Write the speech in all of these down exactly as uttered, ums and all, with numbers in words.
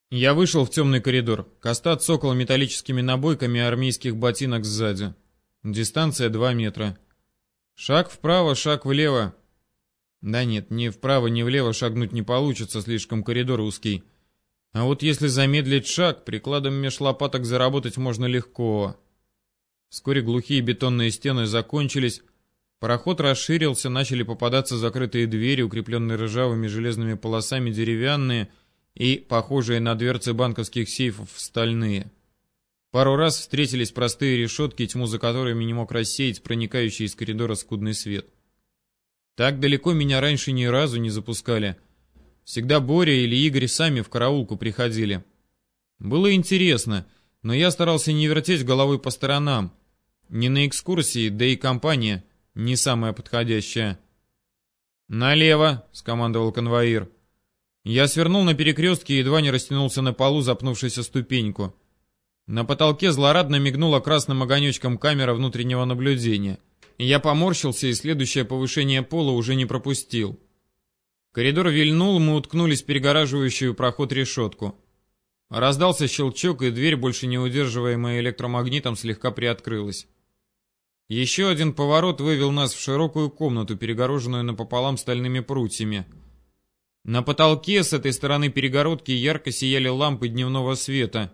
Я вышел в темный коридор. Коста цокал металлическими набойками армейских ботинок сзади. Дистанция два метра. Шаг вправо, шаг влево. Да нет, ни вправо, ни влево шагнуть не получится, слишком коридор узкий. А вот если замедлить шаг, прикладом меж лопаток заработать можно легко. Вскоре глухие бетонные стены закончились. Проход расширился, начали попадаться закрытые двери, укрепленные ржавыми железными полосами, деревянные и похожие на дверцы банковских сейфов стальные. Пару раз встретились простые решетки, тьму за которыми не мог рассеять проникающий из коридора скудный свет. Так далеко меня раньше ни разу не запускали. Всегда Боря или Игорь сами в караулку приходили. Было интересно, но я старался не вертеть головой по сторонам. Не на экскурсии, да и компания не самая подходящая. «Налево!» — скомандовал конвоир. Я свернул на перекрестке и едва не растянулся на полу, запнувшись о ступеньку. На потолке злорадно мигнула красным огонечком камера внутреннего наблюдения. Я поморщился и следующее повышение пола уже не пропустил. Коридор вильнул, мы уткнулись в перегораживающую проход решетку. Раздался щелчок, и дверь, больше не удерживаемая электромагнитом, слегка приоткрылась. Еще один поворот вывел нас в широкую комнату, перегороженную напополам стальными прутьями. На потолке с этой стороны перегородки ярко сияли лампы дневного света.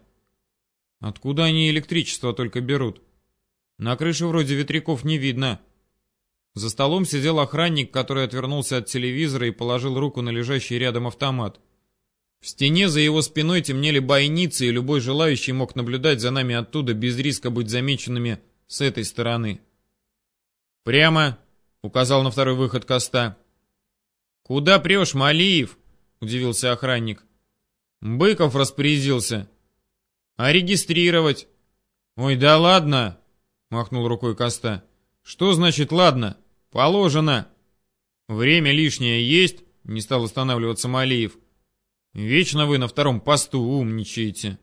Откуда они электричество только берут? На крыше вроде ветряков не видно. За столом сидел охранник, который отвернулся от телевизора и положил руку на лежащий рядом автомат. В стене за его спиной темнели бойницы, и любой желающий мог наблюдать за нами оттуда без риска быть замеченными с этой стороны. «Прямо!» — указал на второй выход Коста. «Куда прешь, Малиев?» — удивился охранник. «Быков распорядился». «А регистрировать?» «Ой, да ладно!» — махнул рукой Коста. «Что значит ладно? Положено!» «Время лишнее есть?» — не стал останавливаться Малиев. «Вечно вы на втором посту умничаете».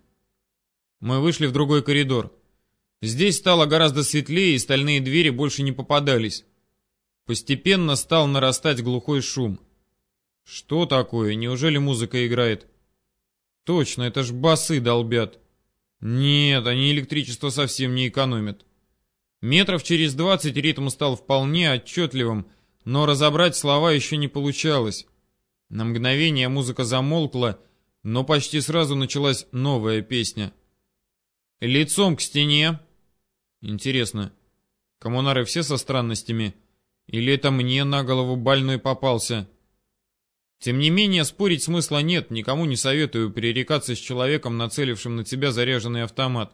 Мы вышли в другой коридор. Здесь стало гораздо светлее, и стальные двери больше не попадались. Постепенно стал нарастать глухой шум. Что такое? Неужели музыка играет? Точно, это ж басы долбят. Нет, они электричество совсем не экономят. Метров через двадцать ритм стал вполне отчетливым, но разобрать слова еще не получалось. На мгновение музыка замолкла, но почти сразу началась новая песня. «Лицом к стене». Интересно, коммунары все со странностями? Или это мне на голову больной попался? Тем не менее, спорить смысла нет, никому не советую пререкаться с человеком, нацелившим на тебя заряженный автомат.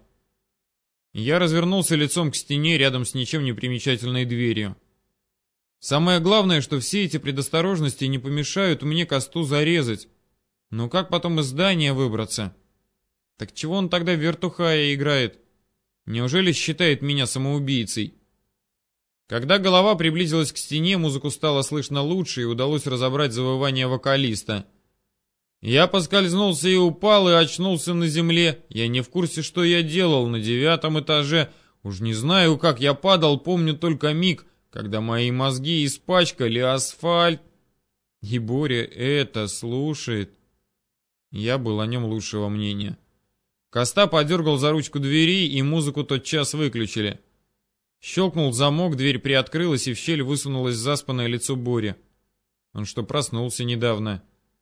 Я развернулся лицом к стене рядом с ничем не примечательной дверью. Самое главное, что все эти предосторожности не помешают мне Косту зарезать. Но как потом из здания выбраться? Так чего он тогда в вертухая играет? Неужели считает меня самоубийцей? Когда голова приблизилась к стене, музыку стало слышно лучше, и удалось разобрать завывание вокалиста. Я поскользнулся и упал, и очнулся на земле. Я не в курсе, что я делал на девятом этаже. Уж не знаю, как я падал, помню только миг, когда мои мозги испачкали асфальт. И Боря это слушает. Я был о нем лучшего мнения. Коста подергал за ручку двери, и музыку тотчас выключили. Щелкнул замок, дверь приоткрылась, и в щель высунулось заспанное лицо Бори. Он что, проснулся недавно?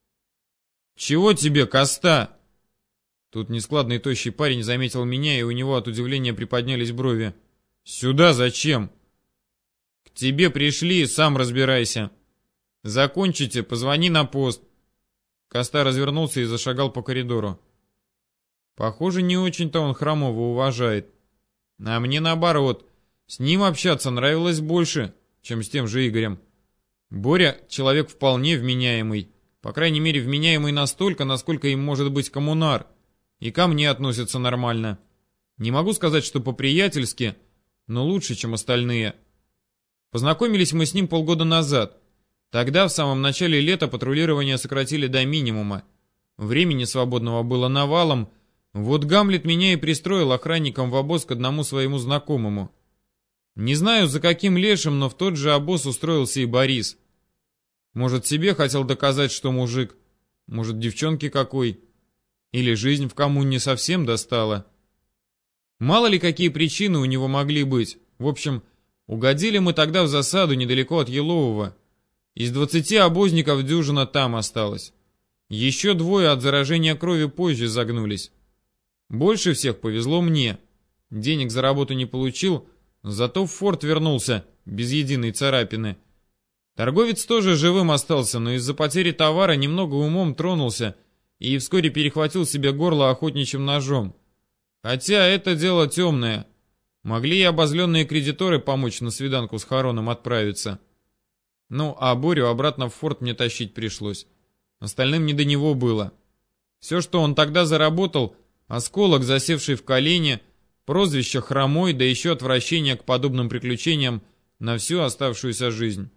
«Чего тебе, Коста?» Тут нескладный тощий парень заметил меня, и у него от удивления приподнялись брови. «Сюда зачем?» «К тебе пришли, сам разбирайся. Закончите, позвони на пост». Коста развернулся и зашагал по коридору. Похоже, не очень-то он Хромова уважает. А мне наоборот, с ним общаться нравилось больше, чем с тем же Игорем. Боря — человек вполне вменяемый. По крайней мере, вменяемый настолько, насколько им может быть коммунар. И ко мне относится нормально. Не могу сказать, что по-приятельски, но лучше, чем остальные. Познакомились мы с ним полгода назад. Тогда, в самом начале лета, патрулирование сократили до минимума. Времени свободного было навалом. Вот Гамлет меня и пристроил охранником в обоз к одному своему знакомому. Не знаю, за каким лешим, но в тот же обоз устроился и Борис. Может, себе хотел доказать, что мужик. Может, девчонке какой. Или жизнь в коммуне совсем достала. Мало ли какие причины у него могли быть. В общем, угодили мы тогда в засаду недалеко от Елового. Из двадцати обозников дюжина там осталась. Еще двое от заражения крови позже загнулись. Больше всех повезло мне. Денег за работу не получил, зато в форт вернулся, без единой царапины. Торговец тоже живым остался, но из-за потери товара немного умом тронулся и вскоре перехватил себе горло охотничьим ножом. Хотя это дело темное. Могли и обозленные кредиторы помочь на свиданку с Хароном отправиться. Ну, а Борю обратно в форт мне тащить пришлось. Остальным не до него было. Все, что он тогда заработал, осколок, засевший в колене, прозвище «Хромой», да еще отвращение к подобным приключениям на всю оставшуюся жизнь.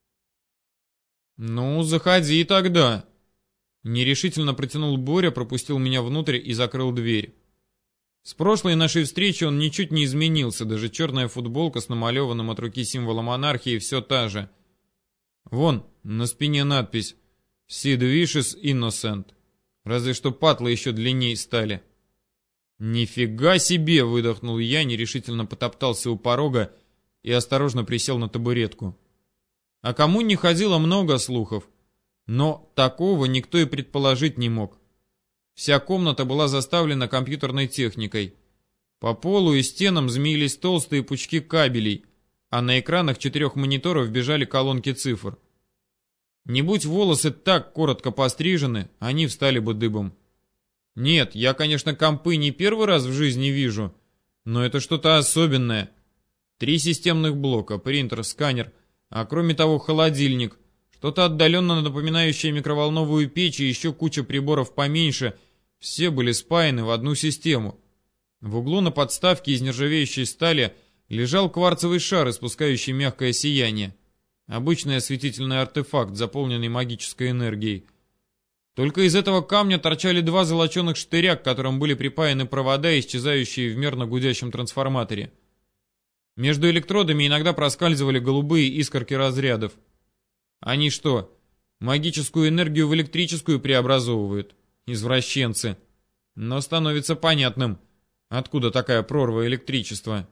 «Ну, заходи тогда!» Нерешительно протянул Боря, пропустил меня внутрь и закрыл дверь. С прошлой нашей встречи он ничуть не изменился, даже черная футболка с намалеванным от руки символом анархии все та же. Вон, на спине надпись «Sid Vicious Innocent». Разве что патлы еще длинней стали. «Нифига себе!» — выдохнул я, нерешительно потоптался у порога и осторожно присел на табуретку. О кому не ходило много слухов, но такого никто и предположить не мог. Вся комната была заставлена компьютерной техникой. По полу и стенам змеились толстые пучки кабелей, а на экранах четырех мониторов бежали колонки цифр. Не будь волосы так коротко пострижены, они встали бы дыбом. Нет, я, конечно, компы не первый раз в жизни вижу, но это что-то особенное. Три системных блока, принтер, сканер, а кроме того холодильник, что-то отдаленно напоминающее микроволновую печь и еще куча приборов поменьше, все были спаяны в одну систему. В углу на подставке из нержавеющей стали лежал кварцевый шар, испускающий мягкое сияние. Обычный осветительный артефакт, заполненный магической энергией. Только из этого камня торчали два золоченых штыря, к которым были припаяны провода, исчезающие в мерно гудящем трансформаторе. Между электродами иногда проскальзывали голубые искорки разрядов. Они что, магическую энергию в электрическую преобразовывают? Извращенцы. Но становится понятным, откуда такая прорва электричества.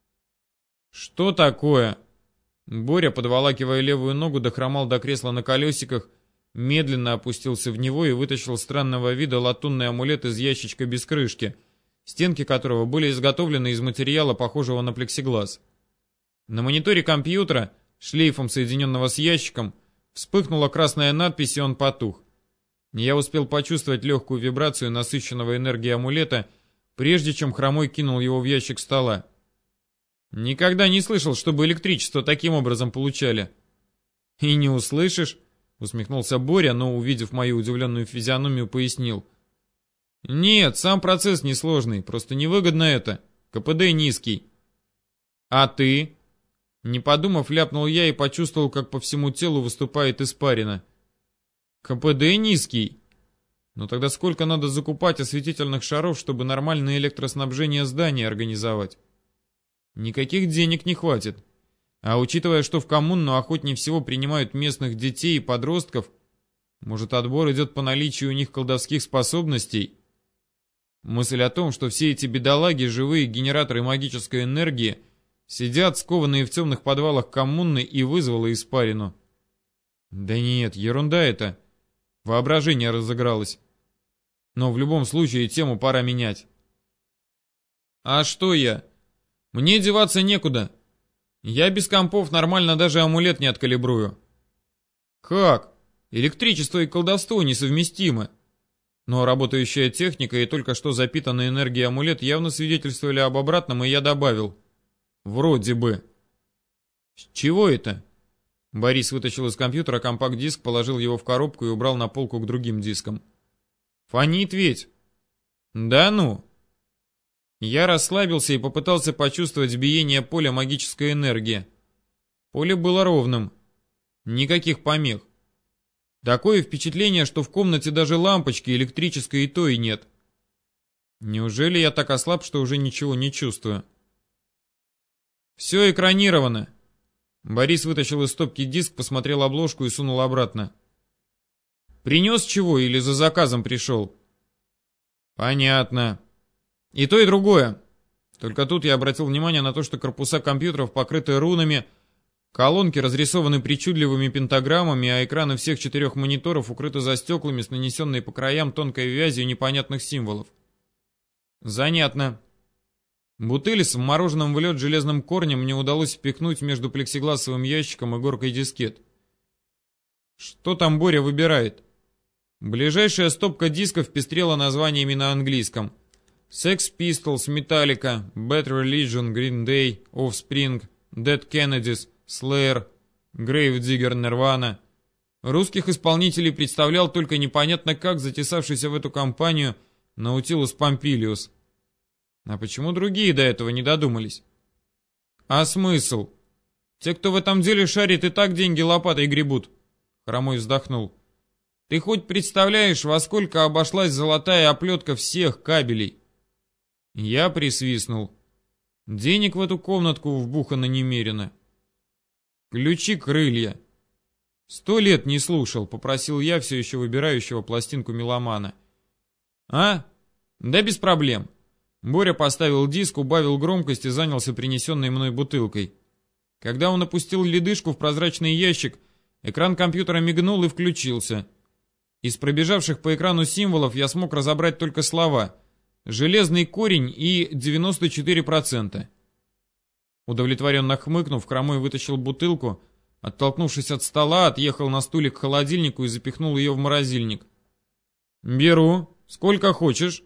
Что такое? Боря, подволакивая левую ногу, дохромал до кресла на колесиках, медленно опустился в него и вытащил странного вида латунный амулет из ящичка без крышки, стенки которого были изготовлены из материала, похожего на плексиглаз. На мониторе компьютера, шлейфом соединенного с ящиком, вспыхнула красная надпись, и он потух. Я успел почувствовать легкую вибрацию насыщенного энергией амулета, прежде чем Хромой кинул его в ящик стола. Никогда не слышал, чтобы электричество таким образом получали. И не услышишь, усмехнулся Боря, но, увидев мою удивленную физиономию, пояснил. Нет, сам процесс несложный, просто невыгодно это. КПД низкий. А ты? Не подумав, ляпнул я и почувствовал, как по всему телу выступает испарина. КПД низкий? Но тогда сколько надо закупать осветительных шаров, чтобы нормальное электроснабжение здания организовать? Никаких денег не хватит. А учитывая, что в коммуну охотнее всего принимают местных детей и подростков, может, отбор идет по наличию у них колдовских способностей? Мысль о том, что все эти бедолаги, живые генераторы магической энергии, сидят скованные в темных подвалах коммуны, и вызвала испарину. Да нет, ерунда это. Воображение разыгралось. Но в любом случае тему пора менять. А что я? Мне деваться некуда. Я без компов нормально даже амулет не откалибрую. Как? Электричество и колдовство несовместимы. Но работающая техника и только что запитанная энергией амулет явно свидетельствовали об обратном, и я добавил. Вроде бы. С чего это? Борис вытащил из компьютера компакт-диск, положил его в коробку и убрал на полку к другим дискам. Фонит ведь. Да ну. Я расслабился и попытался почувствовать биение поля магической энергии. Поле было ровным. Никаких помех. Такое впечатление, что в комнате даже лампочки электрической и то и нет. Неужели я так ослаб, что уже ничего не чувствую? Все экранировано. Борис вытащил из стопки диск, посмотрел обложку и сунул обратно. Принес чего или за заказом пришел? Понятно. И то, и другое. Только тут я обратил внимание на то, что корпуса компьютеров покрыты рунами, колонки разрисованы причудливыми пентаграммами, а экраны всех четырех мониторов укрыты за стеклами с нанесенной по краям тонкой вязью непонятных символов. Занятно. Бутыль с вмороженным в лед железным корнем мне удалось впихнуть между плексигласовым ящиком и горкой дискет. Что там Боря выбирает? Ближайшая стопка дисков пестрела названиями на английском. Sex Pistols, Metallica, Bad Religion, Green Day, Offspring, Dead Kennedys, Slayer, Grave Digger, Nirvana. Русских исполнителей представлял только непонятно как затесавшийся в эту компанию Наутилус Помпилиус. А почему другие до этого не додумались? А смысл? Те, кто в этом деле шарит, и так деньги лопатой гребут. Хромой вздохнул. Ты хоть представляешь, во сколько обошлась золотая оплетка всех кабелей? Я присвистнул. Денег в эту комнатку вбухано немерено. Ключи крылья. Сто лет не слушал, попросил я все еще выбирающего пластинку меломана. А? Да без проблем. Боря поставил диск, убавил громкость и занялся принесенной мной бутылкой. Когда он опустил ледышку в прозрачный ящик, экран компьютера мигнул и включился. Из пробежавших по экрану символов я смог разобрать только слова «железный корень» и девяносто четыре процента. Удовлетворенно хмыкнув, Хромой вытащил бутылку, оттолкнувшись от стола, отъехал на стуле к холодильнику и запихнул ее в морозильник. «Беру. Сколько хочешь?»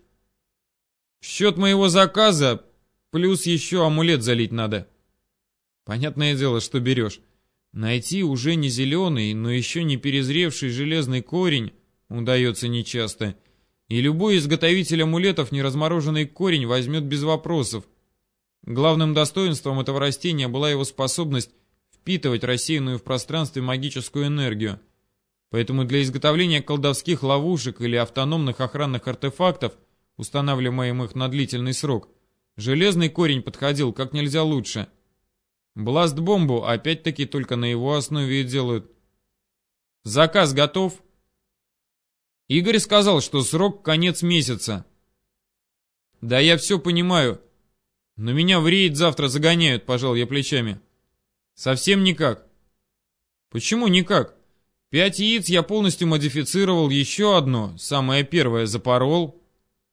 «Счет моего заказа, плюс еще амулет залить надо». «Понятное дело, что берешь. Найти уже не зеленый, но еще не перезревший железный корень удается нечасто, и любой изготовитель амулетов неразмороженный корень возьмет без вопросов. Главным достоинством этого растения была его способность впитывать рассеянную в пространстве магическую энергию. Поэтому для изготовления колдовских ловушек или автономных охранных артефактов, устанавливаемых на длительный срок, железный корень подходил как нельзя лучше. Бласт-бомбу опять-таки только на его основе и делают. Заказ готов? Игорь сказал, что срок конец месяца. Да я все понимаю, но меня в рейд завтра загоняют, пожал я плечами. Совсем никак. Почему никак? Пять яиц я полностью модифицировал, еще одно, самое первое, запорол.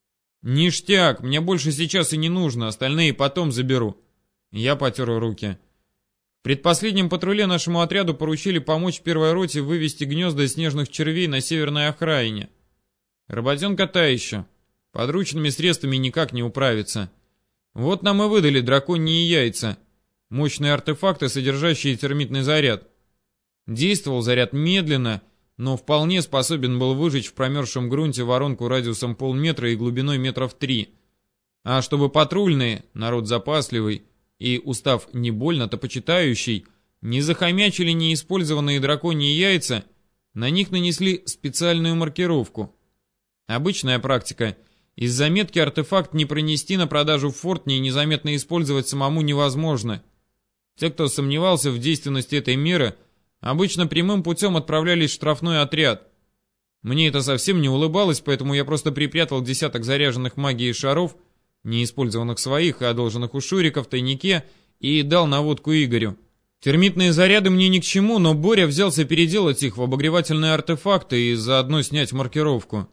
Ништяк, мне больше сейчас и не нужно, остальные потом заберу. Я потер руки. В предпоследнем патруле нашему отряду поручили помочь первой роте вывести гнезда снежных червей на северной окраине. Работенка та еще. Подручными средствами никак не управиться. Вот нам и выдали драконьи яйца. Мощные артефакты, содержащие термитный заряд. Действовал заряд медленно, но вполне способен был выжечь в промерзшем грунте воронку радиусом полметра и глубиной метров три. А чтобы патрульные, народ запасливый и, устав не больно-то почитающий, не захомячили неиспользованные драконьи яйца, на них нанесли специальную маркировку. Обычная практика. Из-за метки артефакт не пронести на продажу в фортне и незаметно использовать самому невозможно. Те, кто сомневался в действенности этой меры, обычно прямым путем отправлялись в штрафной отряд. Мне это совсем не улыбалось, поэтому я просто припрятал десяток заряженных магией шаров, неиспользованных своих и одолженных у Шурика в тайнике, и дал наводку Игорю. Термитные заряды мне ни к чему, но Боря взялся переделать их в обогревательные артефакты и заодно снять маркировку.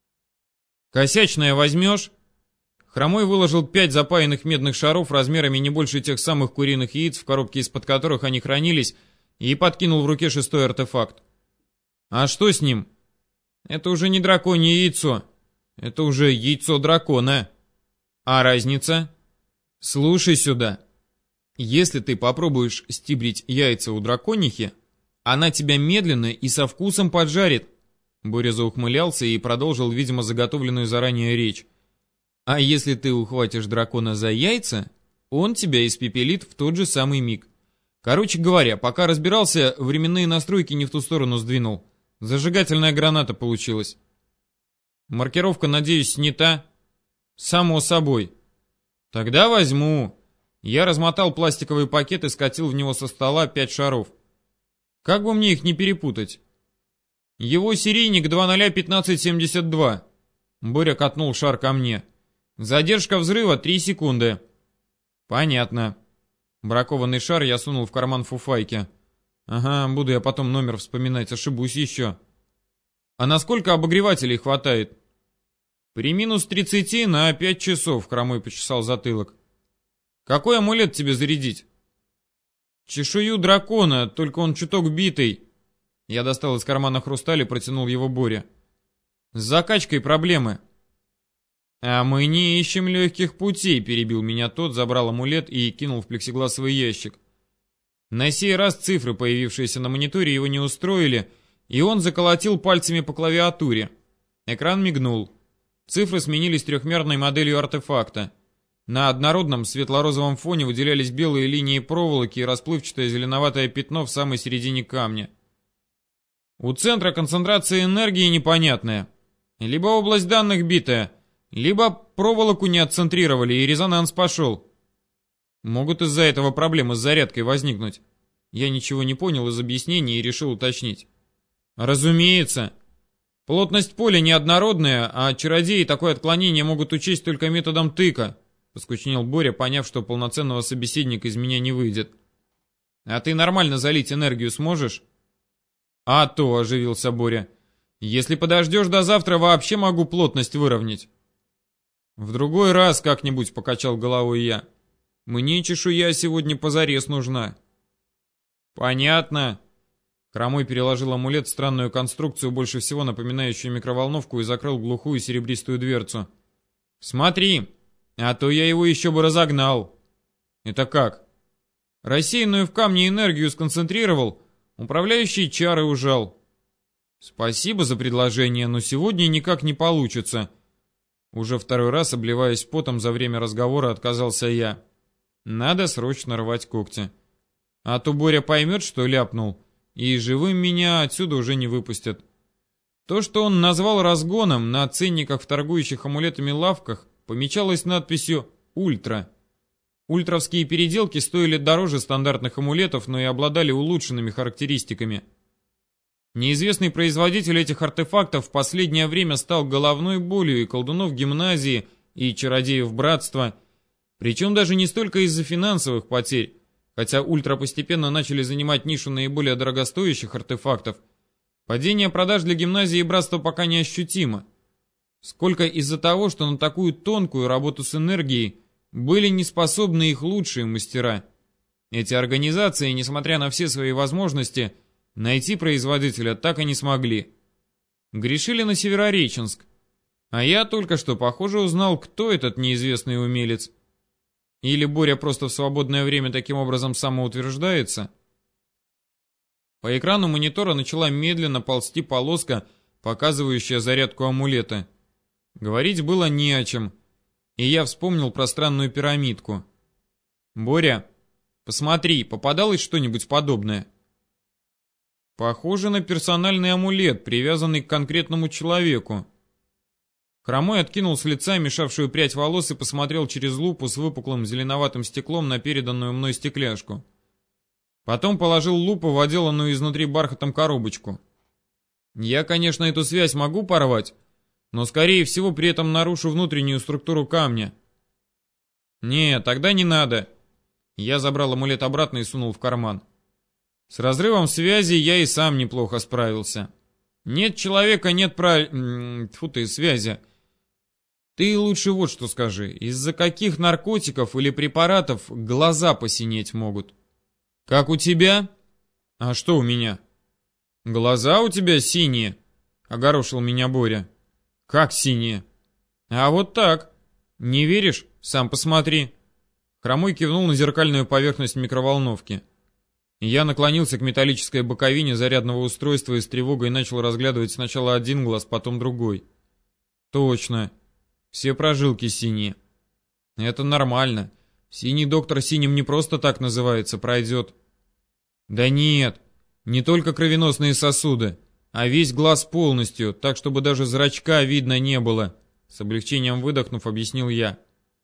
«Косячное возьмешь?» Хромой выложил пять запаянных медных шаров размерами не больше тех самых куриных яиц, в коробке из-под которых они хранились, и подкинул в руке шестой артефакт. «А что с ним?» «Это уже не драконье яйцо. Это уже яйцо дракона». «А разница?» «Слушай сюда. Если ты попробуешь стибрить яйца у драконихи, она тебя медленно и со вкусом поджарит». Боря заухмылялся и продолжил, видимо, заготовленную заранее речь. «А если ты ухватишь дракона за яйца, он тебя испепелит в тот же самый миг. Короче говоря, пока разбирался, временные настройки не в ту сторону сдвинул. Зажигательная граната получилась». «Маркировка, надеюсь, снята?» «Само собой». «Тогда возьму». Я размотал пластиковый пакет и скатил в него со стола пять шаров. «Как бы мне их не перепутать?» «Его серийник два ноль пятнадцать семьдесят два». Боря катнул шар ко мне. Задержка взрыва три секунды. Понятно. Бракованный шар я сунул в карман фуфайки. Ага, буду я потом номер вспоминать, ошибусь еще. А насколько обогревателей хватает? При минус тридцати на пять часов, Хромой почесал затылок. Какой амулет тебе зарядить? Чешую дракона, только он чуток битый. Я достал из кармана хрусталь и протянул его Боре. С закачкой проблемы. А мы не ищем легких путей, перебил меня тот, забрал амулет и кинул в плексигласовый ящик. На сей раз цифры, появившиеся на мониторе, его не устроили, и он заколотил пальцами по клавиатуре. Экран мигнул. Цифры сменились трехмерной моделью артефакта. На однородном светло-розовом фоне выделялись белые линии проволоки и расплывчатое зеленоватое пятно в самой середине камня. У центра концентрация энергии непонятная. Либо область данных битая, либо проволоку не отцентрировали и резонанс пошел. Могут из-за этого проблемы с зарядкой возникнуть. Я ничего не понял из объяснений и решил уточнить. Разумеется. Плотность поля неоднородная, а чародеи такое отклонение могут учесть только методом тыка. Поскучнел Боря, поняв, что полноценного собеседника из меня не выйдет. А ты нормально залить энергию сможешь? А то, оживился Боря. Если подождешь до завтра, вообще могу плотность выровнять. В другой раз как-нибудь, покачал головой я. Мне чешуя сегодня позарез нужна. Понятно. Хромой переложил амулет в странную конструкцию, больше всего напоминающую микроволновку, и закрыл глухую серебристую дверцу. Смотри, а то я его еще бы разогнал. Это как? Рассеянную в камне энергию сконцентрировал, управляющие чары ужал. Спасибо за предложение, но сегодня никак не получится. Уже второй раз, обливаясь потом за время разговора, отказался я. Надо срочно рвать когти. А то Боря поймет, что ляпнул, и живым меня отсюда уже не выпустят. То, что он назвал разгоном, на ценниках в торгующих амулетами лавках помечалось надписью «Ультра». Ультровские переделки стоили дороже стандартных амулетов, но и обладали улучшенными характеристиками. Неизвестный производитель этих артефактов в последнее время стал головной болью и колдунов гимназии, и чародеев братства, причем даже не столько из-за финансовых потерь, хотя ультра постепенно начали занимать нишу наиболее дорогостоящих артефактов, падение продаж для гимназии и братства пока не ощутимо, сколько из-за того, что на такую тонкую работу с энергией были не способны их лучшие мастера. Эти организации, несмотря на все свои возможности, найти производителя так и не смогли. Грешили на Северореченск. А я только что, похоже, узнал, кто этот неизвестный умелец. Или Боря просто в свободное время таким образом самоутверждается? По экрану монитора начала медленно ползти полоска, показывающая зарядку амулета. Говорить было не о чем, и я вспомнил про странную пирамидку. «Боря, посмотри, попадалось что-нибудь подобное?» «Похоже на персональный амулет, привязанный к конкретному человеку». Хромой откинул с лица мешавшую прядь волос и посмотрел через лупу с выпуклым зеленоватым стеклом на переданную мной стекляшку. Потом положил лупу в отделанную изнутри бархатом коробочку. «Я, конечно, эту связь могу порвать, но, скорее всего, при этом нарушу внутреннюю структуру камня». «Не, тогда не надо». Я забрал амулет обратно и сунул в карман. С разрывом связи я и сам неплохо справился. Нет человека, нет про... Тьфу ты, связи. Ты лучше вот что скажи. Из-за каких наркотиков или препаратов глаза посинеть могут? Как у тебя? А что у меня? Глаза у тебя синие, огорошил меня Боря. Как синие? А вот так. Не веришь? Сам посмотри. Хромой кивнул на зеркальную поверхность микроволновки. Я наклонился к металлической боковине зарядного устройства и с тревогой начал разглядывать сначала один глаз, потом другой. Точно. Все прожилки синие. Это нормально. Синий доктор синим не просто так называется, пройдет. Да нет, не только кровеносные сосуды, а весь глаз полностью, так чтобы даже зрачка видно не было. С облегчением выдохнув, объяснил я.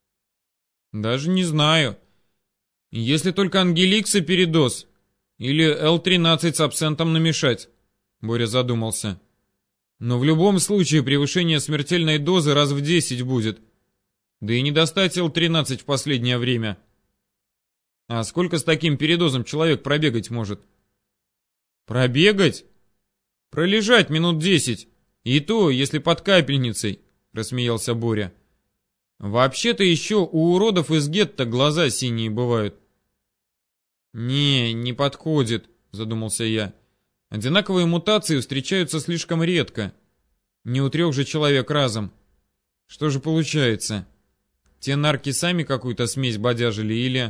Даже не знаю. Если только ангеликса передоз или эл тринадцать с абсентом намешать. Боря задумался. Но в любом случае превышение смертельной дозы раз в десять будет. Да и не достать эл тринадцать в последнее время. А сколько с таким передозом человек пробегать может? Пробегать? Пролежать минут десять. И то, если под капельницей, рассмеялся Боря. Вообще-то еще у уродов из гетто глаза синие бывают. Не, не подходит, задумался я. Одинаковые мутации встречаются слишком редко. Не у трех же человек разом. Что же получается? Те нарки сами какую-то смесь бодяжили или...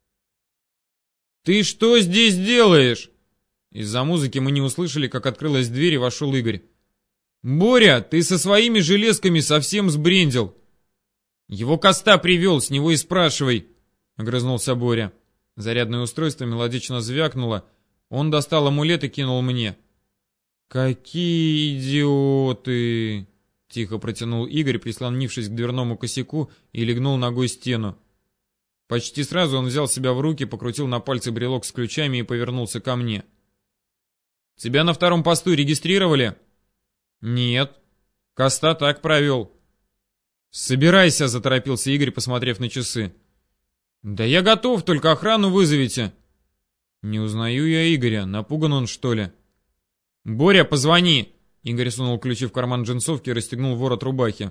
«Ты что здесь делаешь?» Из-за музыки мы не услышали, как открылась дверь и вошел Игорь. «Боря, ты со своими железками совсем сбрендил!» «Его Коста привел, с него и спрашивай!» — огрызнулся Боря. Зарядное устройство мелодично звякнуло. Он достал амулет и кинул мне. «Какие идиоты!» — тихо протянул Игорь, прислонившись к дверному косяку и легнул ногой стену. Почти сразу он взял себя в руки, покрутил на пальце брелок с ключами и повернулся ко мне. «Тебя на втором посту регистрировали?» «Нет. Коста так провел». «Собирайся», — заторопился Игорь, посмотрев на часы. «Да я готов, только охрану вызовите». «Не узнаю я Игоря. Напуган он, что ли?» «Боря, позвони!» Игорь сунул ключи в карман джинсовки и расстегнул ворот рубахи.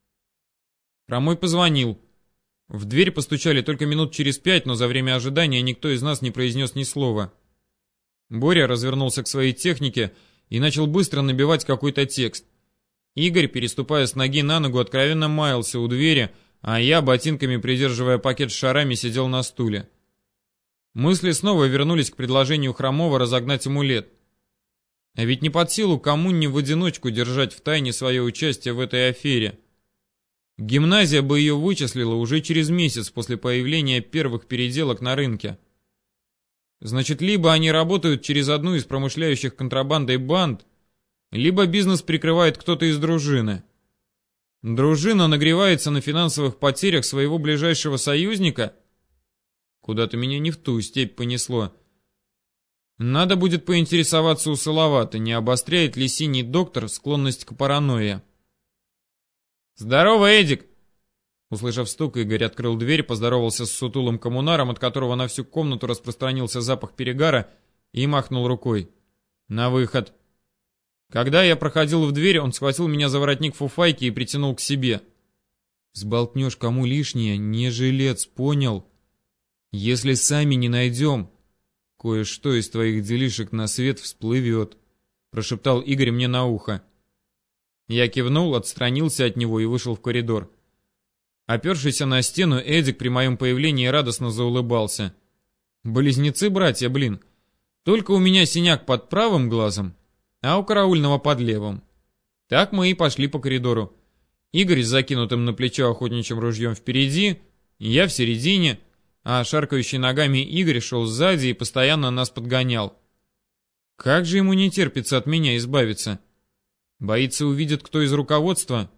Хромой позвонил. В дверь постучали только минут через пять, но за время ожидания никто из нас не произнес ни слова. Боря развернулся к своей технике и начал быстро набивать какой-то текст. Игорь, переступая с ноги на ногу, откровенно маялся у двери, а я, ботинками придерживая пакет с шарами, сидел на стуле. Мысли снова вернулись к предложению Хромова разогнать амулет. А ведь не под силу кому-ни в одиночку держать в тайне свое участие в этой афере. Гимназия бы ее вычислила уже через месяц после появления первых переделок на рынке. Значит, либо они работают через одну из промышляющих контрабандой банд, либо бизнес прикрывает кто-то из дружины. Дружина нагревается на финансовых потерях своего ближайшего союзника? Куда-то меня не в ту степь понесло. Надо будет поинтересоваться у Салавата, не обостряет ли синий доктор склонность к паранойе. «Здорово, Эдик!» Услышав стук, Игорь открыл дверь, поздоровался с сутулым коммунаром, от которого на всю комнату распространился запах перегара, и махнул рукой. «На выход!» Когда я проходил в дверь, он схватил меня за воротник фуфайки и притянул к себе. «Сболтнешь кому лишнее, не жилец, понял? Если сами не найдем, кое-что из твоих делишек на свет всплывет», — прошептал Игорь мне на ухо. Я кивнул, отстранился от него и вышел в коридор. Опершийся на стену, Эдик при моем появлении радостно заулыбался. «Близнецы-братья, блин. Только у меня синяк под правым глазом, а у караульного под левым». Так мы и пошли по коридору. Игорь с закинутым на плечо охотничьим ружьем впереди, я в середине, а шаркающий ногами Игорь шел сзади и постоянно нас подгонял. Как же ему не терпится от меня избавиться? Боится, увидит кто из руководства?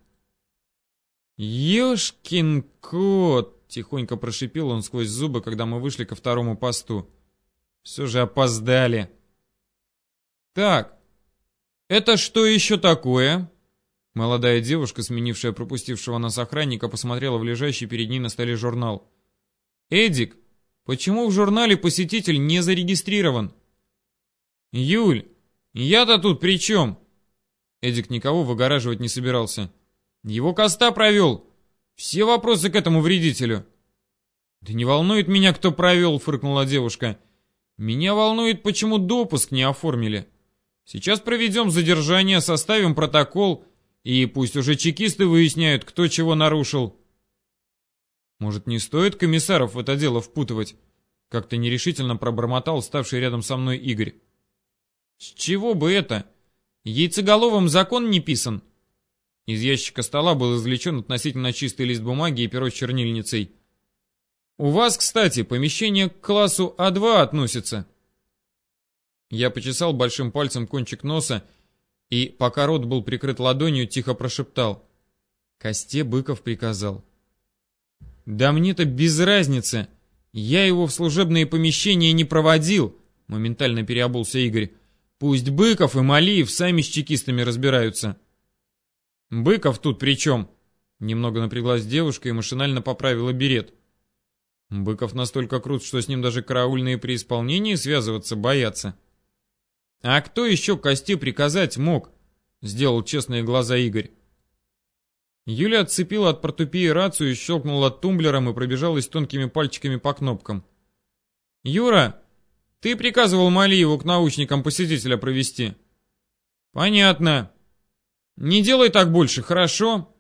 «Ешкин кот!» — тихонько прошипел он сквозь зубы, когда мы вышли ко второму посту. Все же опоздали. «Так, это что еще такое?» Молодая девушка, сменившая пропустившего нас охранника, посмотрела в лежащий перед ней на столе журнал. «Эдик, почему в журнале посетитель не зарегистрирован?» «Юль, я-то тут при чем?» Эдик никого выгораживать не собирался. «Его Коста провел. Все вопросы к этому вредителю». «Да не волнует меня, кто провел», — фыркнула девушка. «Меня волнует, почему допуск не оформили. Сейчас проведем задержание, составим протокол, и пусть уже чекисты выясняют, кто чего нарушил». «Может, не стоит комиссаров в это дело впутывать?» — как-то нерешительно пробормотал ставший рядом со мной Игорь. «С чего бы это? Яйцеголовым закон не писан». Из ящика стола был извлечен относительно чистый лист бумаги и перо с чернильницей. «У вас, кстати, помещение к классу А два относится». Я почесал большим пальцем кончик носа и, пока рот был прикрыт ладонью, тихо прошептал. Косте Быков приказал. «Да мне-то без разницы. Я его в служебные помещения не проводил», — моментально переобулся Игорь. Пусть Быков и Малиев сами с чекистами разбираются. Быков тут при чем? Немного напряглась девушка и машинально поправила берет. Быков настолько крут, что с ним даже караульные при исполнении связываться боятся. А кто еще Косте приказать мог? Сделал честные глаза Игорь. Юля отцепила от портупеи рацию, щелкнула тумблером и пробежалась тонкими пальчиками по кнопкам. «Юра, ты приказывал Малиеву к научникам посетителя провести?» «Понятно. Не делай так больше, хорошо?»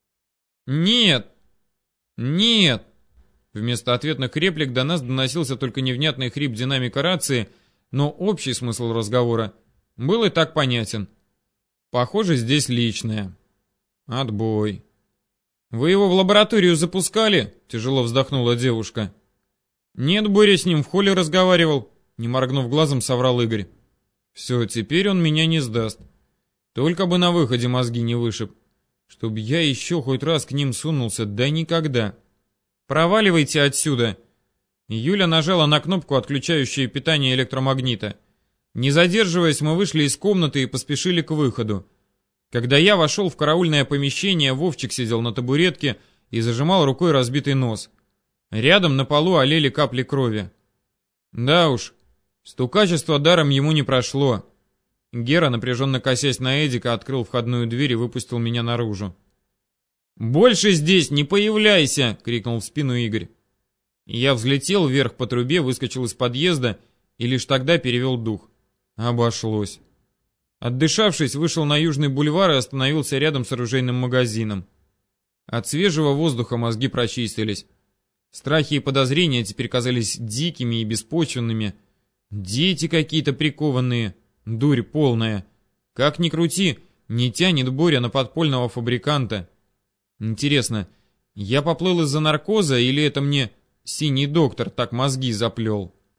«Нет! Нет!» Вместо ответных реплик до нас доносился только невнятный хрип динамика рации, но общий смысл разговора был и так понятен. Похоже, здесь личное. Отбой. «Вы его в лабораторию запускали?» — тяжело вздохнула девушка. «Нет, Боря с ним в холле разговаривал», — не моргнув глазом, соврал Игорь. «Все, теперь он меня не сдаст. Только бы на выходе мозги не вышиб. Чтоб я еще хоть раз к ним сунулся, да никогда. Проваливайте отсюда!» Юля нажала на кнопку, отключающую питание электромагнита. Не задерживаясь, мы вышли из комнаты и поспешили к выходу. Когда я вошел в караульное помещение, Вовчик сидел на табуретке и зажимал рукой разбитый нос. Рядом на полу олели капли крови. Да уж, стукачество даром ему не прошло. Гера, напряженно косясь на Эдика, открыл входную дверь и выпустил меня наружу. «Больше здесь не появляйся!» — крикнул в спину Игорь. Я взлетел вверх по трубе, выскочил из подъезда и лишь тогда перевел дух. Обошлось. Отдышавшись, вышел на Южный бульвар и остановился рядом с оружейным магазином. От свежего воздуха мозги прочистились. Страхи и подозрения теперь казались дикими и беспочвенными. Дети какие-то прикованные. Дурь полная. Как ни крути, не тянет Боря на подпольного фабриканта. Интересно, я поплыл из-за наркоза или это мне синий доктор так мозги заплел?